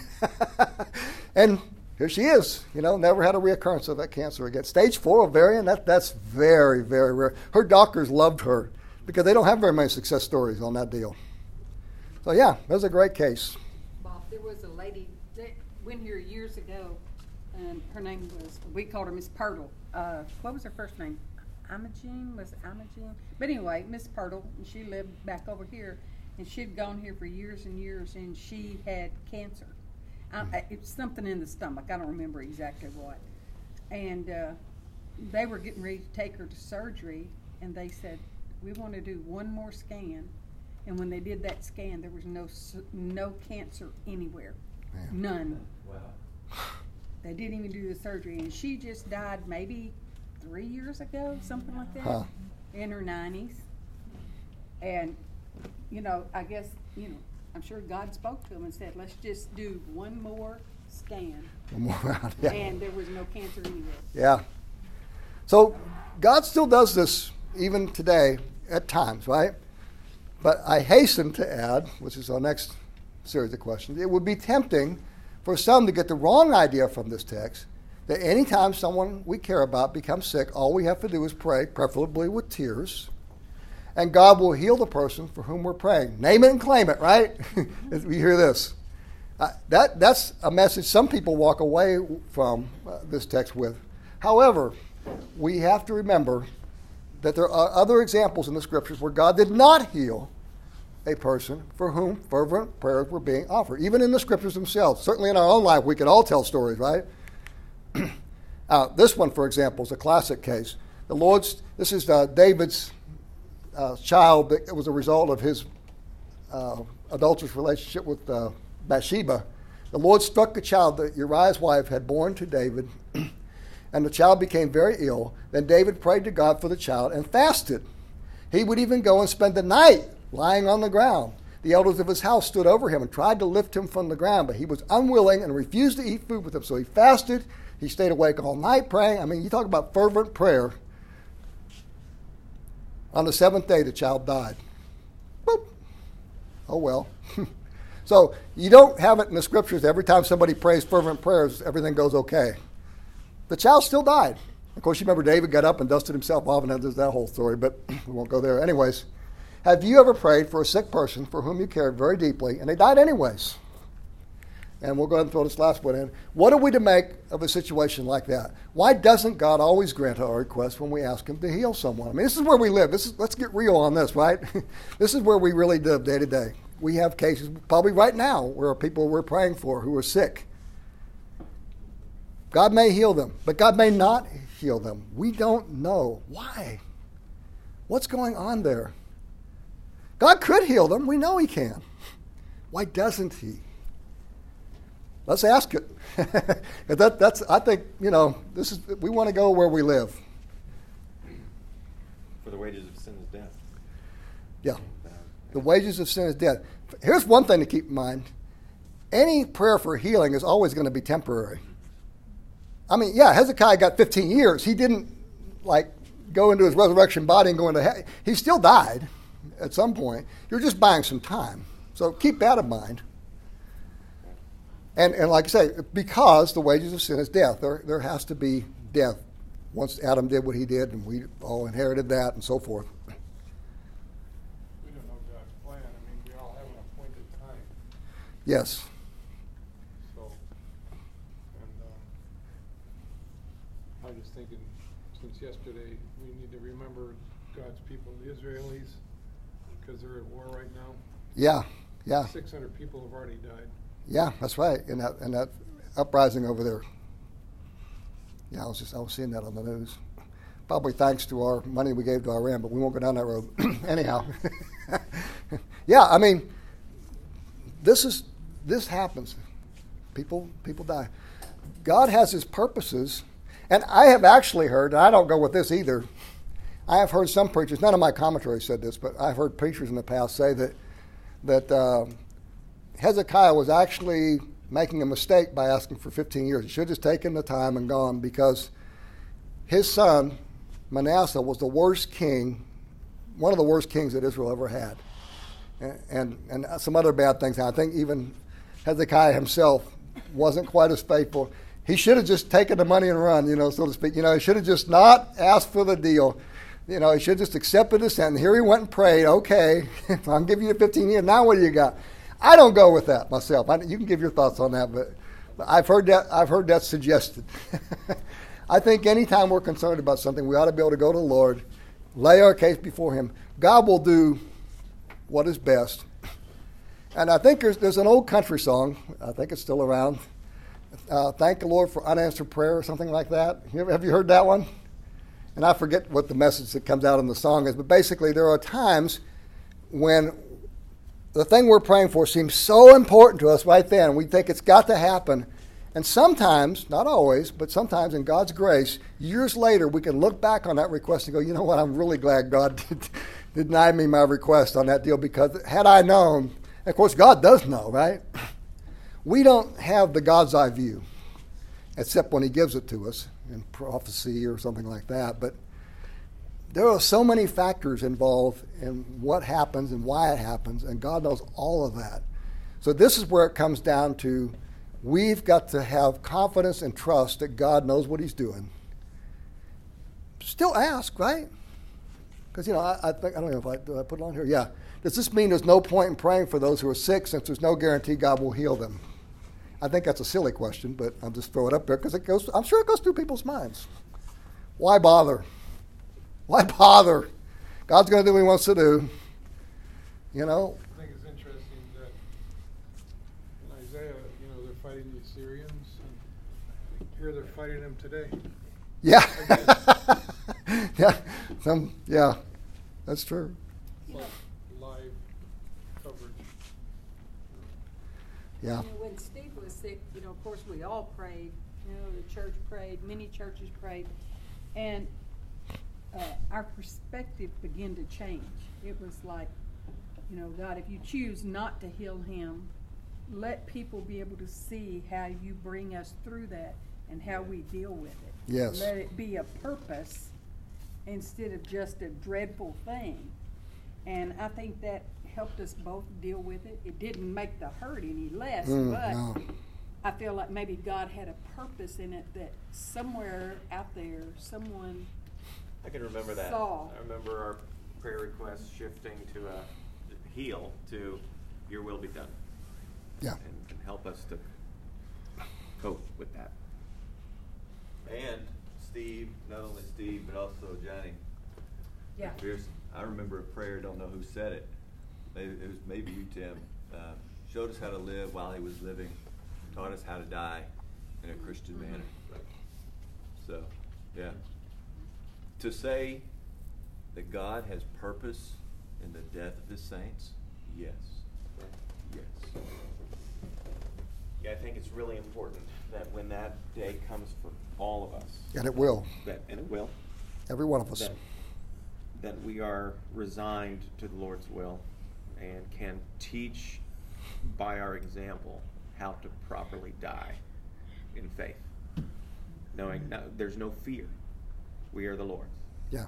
And here she is. You know, never had a reoccurrence of that cancer again. Stage four ovarian. That that's very very rare. Her doctors loved her because they don't have very many success stories on that deal. So yeah, that was a great case. Bob, there was a lady that went here years ago, and her name was, we called her Miss Pirtle. Uh, what was her first name? Imogene, was it Imogene? But anyway, Miss Pirtle, and she lived back over here, and she'd gone here for years and years, and she had cancer. I, I, it was something in the stomach. I don't remember exactly what. And uh, they were getting ready to take her to surgery, and they said, we want to do one more scan. And when they did that scan, there was no no cancer anywhere. Man. None. Wow. They didn't even do the surgery, and she just died maybe three years ago, something like that, huh. In her nineties. And, you know, I guess, you know, I'm sure God spoke to him and said, let's just do one more scan. One more round, yeah. And there was no cancer anywhere. Yeah. So God still does this even today at times, right? But I hasten to add, which is our next series of questions, it would be tempting for some to get the wrong idea from this text that anytime someone we care about becomes sick, all we have to do is pray, preferably with tears, and God will heal the person for whom we're praying. Name it and claim it, right? We hear this. Uh, that That's a message some people walk away from uh, this text with. However, we have to remember that there are other examples in the Scriptures where God did not heal a person for whom fervent prayers were being offered. Even in the Scriptures themselves. Certainly in our own life, we could all tell stories, right? uh, this one, for example, is a classic case. The Lord's, this is uh, David's uh, child that was a result of his uh, adulterous relationship with uh, Bathsheba. The Lord struck the child that Uriah's wife had born to David, and the child became very ill. Then David prayed to God for the child and fasted. He would even go and spend the night lying on the ground. The elders of his house stood over him and tried to lift him from the ground, but he was unwilling and refused to eat food with them. So he fasted. He stayed awake all night praying. I mean, you talk about fervent prayer. On the seventh day, the child died. Boop. Oh, well. So you don't have it in the Scriptures. Every time somebody prays fervent prayers, everything goes okay. The child still died. Of course, you remember David got up and dusted himself off, and there's that whole story, but we won't go there. Anyways, have you ever prayed for a sick person for whom you cared very deeply, and they died anyways? And we'll go ahead and throw this last one in. What are we to make of a situation like that? Why doesn't God always grant our request when we ask him to heal someone? I mean, this is where we live. This is, let's get real on this, right? This is where we really live day to day. We have cases probably right now where people we're praying for who are sick. God may heal them, but God may not heal them. We don't know. Why? What's going on there? God could heal them. We know he can. Why doesn't he? Let's ask it. that, that's, I think, you know, this is, we want to go where we live. For the wages of sin is death. Yeah. The wages of sin is death. Here's one thing to keep in mind. Any prayer for healing is always going to be temporary. I mean, yeah, Hezekiah got fifteen years. He didn't, like, go into his resurrection body and go into heaven. He still died at some point. You're just buying some time. So keep that in mind. And and like I say, because the wages of sin is death, there there has to be death once Adam did what he did, and we all inherited that, and so forth. We don't know God's plan. I mean, we all have an appointed time. Yes. So, and um, I was just thinking, since yesterday, we need to remember God's people, the Israelis, because they're at war right now. Yeah, yeah. six hundred people have already died. Yeah, that's right. And that and that uprising over there. Yeah, I was just I was seeing that on the news. Probably thanks to our money we gave to Iran, but we won't go down that road. Anyhow. Yeah, I mean, this is this happens. People people die. God has his purposes, and I have actually heard, and I don't go with this either. I have heard some preachers, none of my commentaries said this, but I've heard preachers in the past say that that uh, Hezekiah was actually making a mistake by asking for fifteen years. He should have just taken the time and gone, because his son, Manasseh, was the worst king, one of the worst kings that Israel ever had. And, and, and some other bad things. I think even Hezekiah himself wasn't quite as faithful. He should have just taken the money and run, you know, so to speak. You know, he should have just not asked for the deal. You know, he should have just accepted the sentence. Here he went and prayed, okay, I'll give you the fifteen years. Now what do you got? I don't go with that myself. I, you can give your thoughts on that, but, but I've heard that I've heard that suggested. I think anytime we're concerned about something, we ought to be able to go to the Lord, lay our case before him. God will do what is best. And I think there's, there's an old country song, I think it's still around, uh, thank the Lord for unanswered prayer or something like that. You ever, have you heard that one? And I forget what the message that comes out in the song is, but basically there are times when the thing we're praying for seems so important to us right then, we think it's got to happen. And sometimes, not always, but sometimes in God's grace, years later, we can look back on that request and go, you know what, I'm really glad God did, denied me my request on that deal, because had I known, and of course God does know, right? We don't have the God's eye view, except when he gives it to us in prophecy or something like that. But there are so many factors involved in what happens and why it happens, and God knows all of that. So this is where it comes down to, we've got to have confidence and trust that God knows what he's doing. Still ask, right? Because, you know, I, I think, I don't know if I, did I put it on here? Yeah. Does this mean there's no point in praying for those who are sick, since there's no guarantee God will heal them? I think that's a silly question, but I'll just throw it up there because it goes, I'm sure it goes through people's minds. Why bother? Why bother? God's going to do what he wants to do. You know? I think it's interesting that in Isaiah, you know, they're fighting the Assyrians, and here they're fighting them today. Yeah. yeah. Some. Yeah. That's true. Live, live coverage. Yeah. You know, when Steve was sick, you know, of course we all prayed. You know, the church prayed, many churches prayed, and uh, our perspective began to change. It was like, you know, God, if you choose not to heal him, let people be able to see how you bring us through that and how we deal with it. Yes. Let it be a purpose instead of just a dreadful thing. And I think that helped us both deal with it. It didn't make the hurt any less, Mm, but no. I feel like maybe God had a purpose in it, that somewhere out there, someone I can remember that. saw. I remember our prayer request shifting to a heal to your will be done. Yeah. And, and help us to cope with that. And Steve, not only Steve, but also Johnny Yeah. McPherson. I remember a prayer, don't know who said it. Maybe, it was maybe you, Tim. Uh, showed us how to live while he was living, taught us how to die in a Christian Mm-hmm. manner. So, yeah. To say that God has purpose in the death of his saints, yes. Yes. Yeah, I think it's really important that when that day comes for all of us, And it will. that and it will, Every one of us. that that we are resigned to the Lord's will and can teach by our example how to properly die in faith, knowing no, there's no fear. We are the Lord's. Yeah.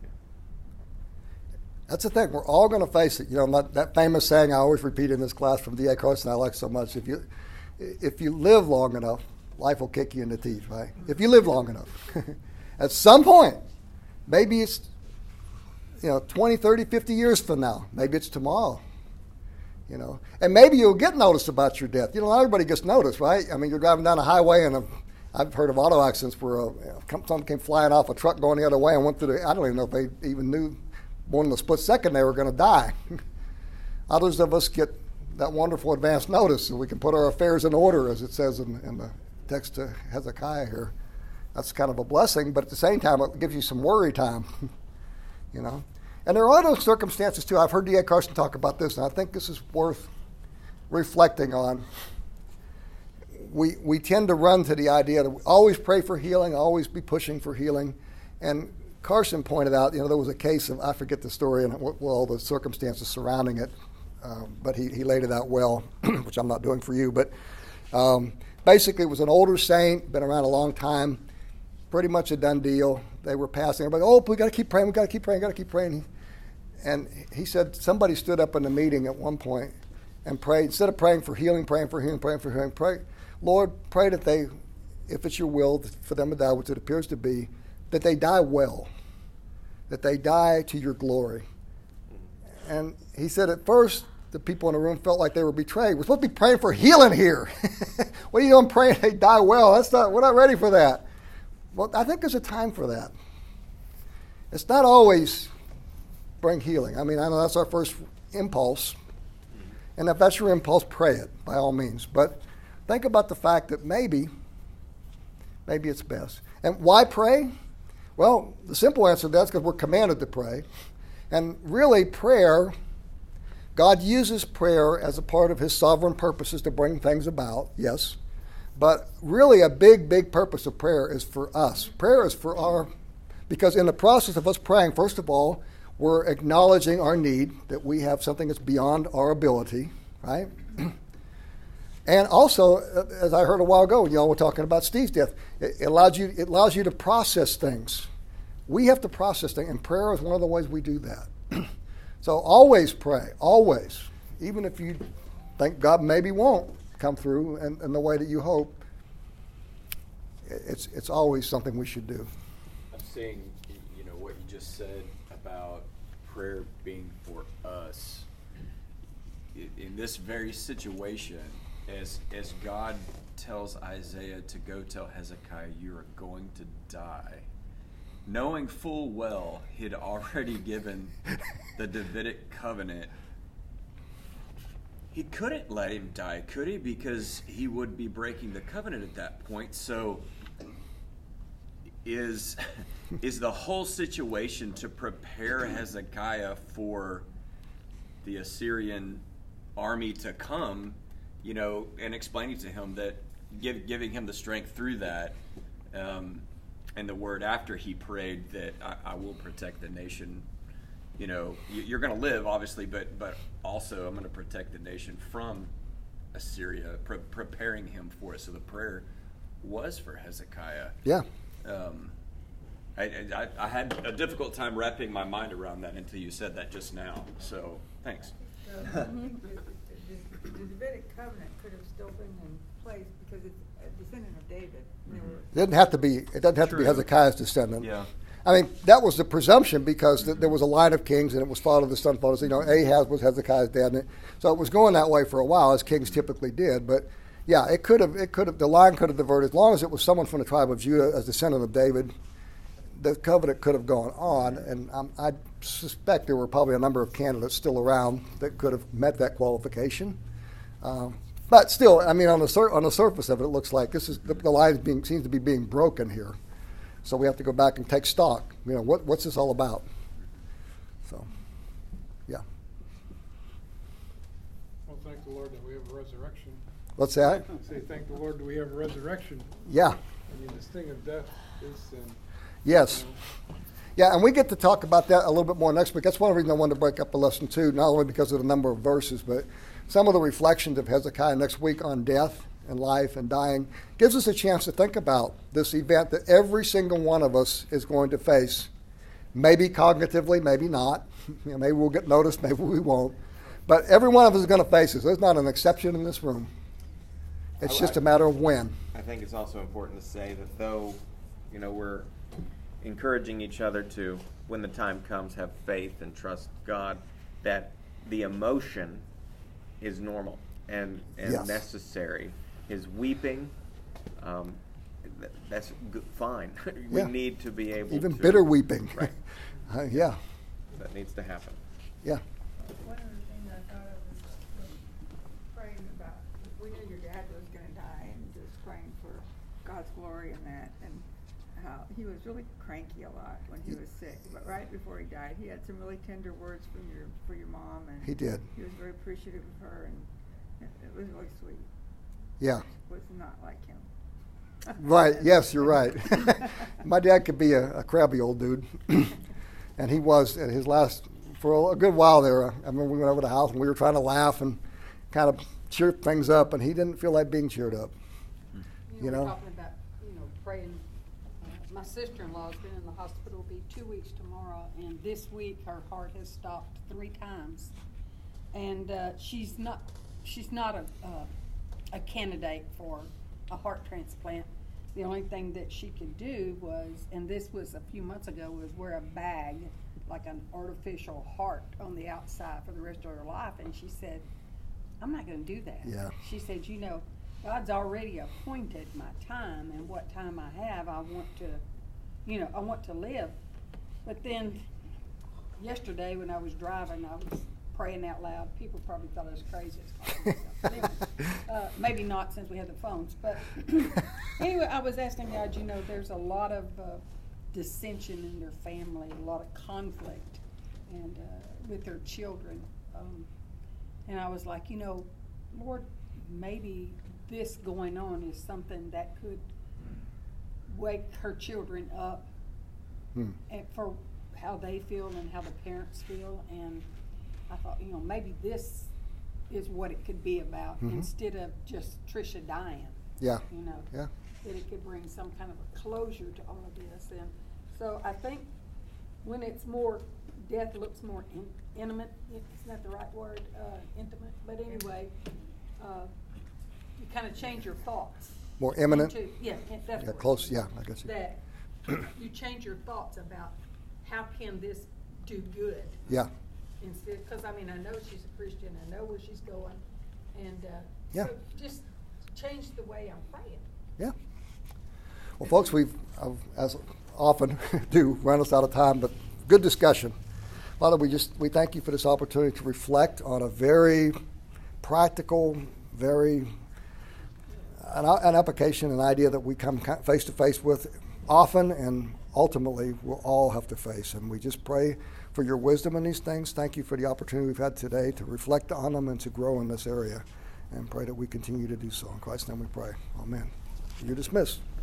That's the thing. We're all going to face it. You know, that, that famous saying I always repeat in this class from D A Carson I like so much. If you, if you live long enough, life will kick you in the teeth, right? If you live long enough. At some point, maybe it's, you know, twenty, thirty, fifty years from now. Maybe it's tomorrow. You know, and maybe you'll get noticed about your death. You know, not everybody gets noticed, right? I mean, you're driving down a highway and a, I've heard of auto accidents where a, you know, someone came flying off a truck going the other way and went through the, I don't even know if they even knew more than a split second they were going to die. Others of us get that wonderful advance notice so we can put our affairs in order, as it says in, in the text to Hezekiah here. That's kind of a blessing, but at the same time, it gives you some worry time, you know. And there are other circumstances, too. I've heard D A Carson talk about this, and I think this is worth reflecting on. We we tend to run to the idea that we always pray for healing, always be pushing for healing. And Carson pointed out, you know, there was a case of, I forget the story and what, what all the circumstances surrounding it, um, but he, he laid it out well, which I'm not doing for you. But um, basically, it was an older saint, been around a long time, pretty much a done deal. They were passing. Everybody, oh, we got to keep praying. We got to keep praying. Got to keep praying. And he said somebody stood up in the meeting at one point and prayed. Instead of praying for healing, praying for healing, praying for healing, pray, Lord, pray that they, if it's your will for them to die, which it appears to be, that they die well, that they die to your glory. And he said at first the people in the room felt like they were betrayed. We're supposed to be praying for healing here. What are you doing praying they die well? That's not. We're not ready for that. Well, I think there's a time for that. It's not always bring healing. I mean, I know that's our first impulse. And if that's your impulse, pray it, by all means. But think about the fact that maybe, maybe it's best. And why pray? Well, the simple answer to that is because we're commanded to pray. And really, prayer, God uses prayer as a part of his sovereign purposes to bring things about, yes. But really a big, big purpose of prayer is for us. Prayer is for our, because in the process of us praying, first of all, we're acknowledging our need, that we have something that's beyond our ability, right? And also, as I heard a while ago, you know, we're talking about Steve's death, it allows you, it allows you to process things. We have to process things, and prayer is one of the ways we do that. So always pray, always. Even if you think God maybe won't come through in, in the way that you hope, it's it's always something we should do. I'm seeing, you know, what you just said about prayer being for us. In this very situation, as as God tells Isaiah to go tell Hezekiah, you are going to die, knowing full well he'd already given the Davidic covenant, he couldn't let him die, could he? Because he would be breaking the covenant at that point. So is is the whole situation to prepare Hezekiah for the Assyrian army to come, you know, and explaining to him that, give, giving him the strength through that, um, and the word after he prayed that I, I will protect the nation. You know, you're going to live, obviously, but but also I'm going to protect the nation from Assyria, pre- preparing him for it. So the prayer was for Hezekiah. Yeah. Um, I, I, I had a difficult time wrapping my mind around that until you said that just now. So thanks. So I think the, the, the Davidic covenant could have still been in place because it's a descendant of David. There were, It doesn't have to be. It doesn't have True. to be Hezekiah's descendant. Yeah. I mean, that was the presumption because th- there was a line of kings and it was followed the son followed. You know, Ahaz was Hezekiah's dad, and it, so it was going that way for a while, as kings typically did. But yeah, it could have. It could have. The line could have diverted as long as it was someone from the tribe of Judah as descendant of David. The covenant could have gone on, and um, I suspect there were probably a number of candidates still around that could have met that qualification. Um, but still, I mean, on the sur- on the surface of it, it looks like this is the, the line is being seems to be being broken here. So we have to go back and take stock. You know, what what's this all about? So, yeah. Well, thank the Lord that we have a resurrection. What's that? I say thank the Lord that we have a resurrection. Yeah. I mean, this thing of death is sin. Yes. Yeah, and we get to talk about that a little bit more next week. That's one of the reasons I wanted to break up the lesson too, not only because of the number of verses, but some of the reflections of Hezekiah next week on death and life and dying gives us a chance to think about this event that every single one of us is going to face maybe cognitively, maybe not. You know, maybe we'll get noticed, maybe we won't. But every one of us is going to face this. There's not an exception in this room. It's just a matter of when. I think it's also important to say that though, you know, we're encouraging each other to, when the time comes, have faith and trust God, that the emotion is normal and, and Yes. necessary. His weeping, um, th- that's good, fine. we Yeah. need to be able Even to... bitter weeping. Right. uh, yeah, That needs to happen. yeah. One of the things I thought of was was praying about, we knew your dad was gonna die and just praying for God's glory in that, and how he was really cranky a lot when he was sick, but right before he died, he had some really tender words from your, for your mom, and He did. he was very appreciative of her, and it, it was really sweet. Yeah. It was not like him. Right. Yes, you're right. My dad could be a, a crabby old dude, and he was at his last for a good while there. I remember we went over to the house and we were trying to laugh and kind of cheer things up, and he didn't feel like being cheered up. You know? We're talking about, you know, praying. Uh, my sister-in-law's been in the hospital. It'll be two weeks tomorrow, and this week her heart has stopped three times, and uh, she's not she's not a uh, a candidate for a heart transplant. The only thing that she could do was, and this was a few months ago, was wear a bag, like an artificial heart on the outside for the rest of her life. And she said, I'm not going to do that. Yeah. She said, you know, God's already appointed my time, and what time I have, I want to, you know, I want to live. But then yesterday when I was driving, I was praying out loud. People probably thought I was crazy. Anyway, uh, maybe not since we had the phones. But anyway, I was asking God, you know, there's a lot of uh, dissension in their family, a lot of conflict, and uh, with their children. Um, and I was like, you know, Lord, maybe this going on is something that could wake her children up Hmm. and for how they feel and how the parents feel. And I thought, you know, maybe this is what it could be about, Mhm. instead of just Trisha dying. Yeah. You know, Yeah. that it could bring some kind of a closure to all of this. And so I think when it's more, death looks more in, intimate, it's not the right word, uh, intimate, but anyway, uh, you kind of change your thoughts. More imminent? into- Yeah, that's Yeah, what- close, yeah, I guess. That you change your thoughts about how can this do good. Yeah. Instead, because I mean, I know she's a Christian, I know where she's going, and uh, Yeah. so just change the way I'm praying. Yeah. Well, folks, we've, uh, as often do, run us out of time, but good discussion. Father, we just we thank you for this opportunity to reflect on a very practical, very an, an application, an idea that we come face to face with often, and ultimately we'll all have to face. And we just pray for your wisdom in these things. Thank you for the opportunity we've had today to reflect on them and to grow in this area, and pray that we continue to do so. In Christ's name we pray. Amen. You're dismissed.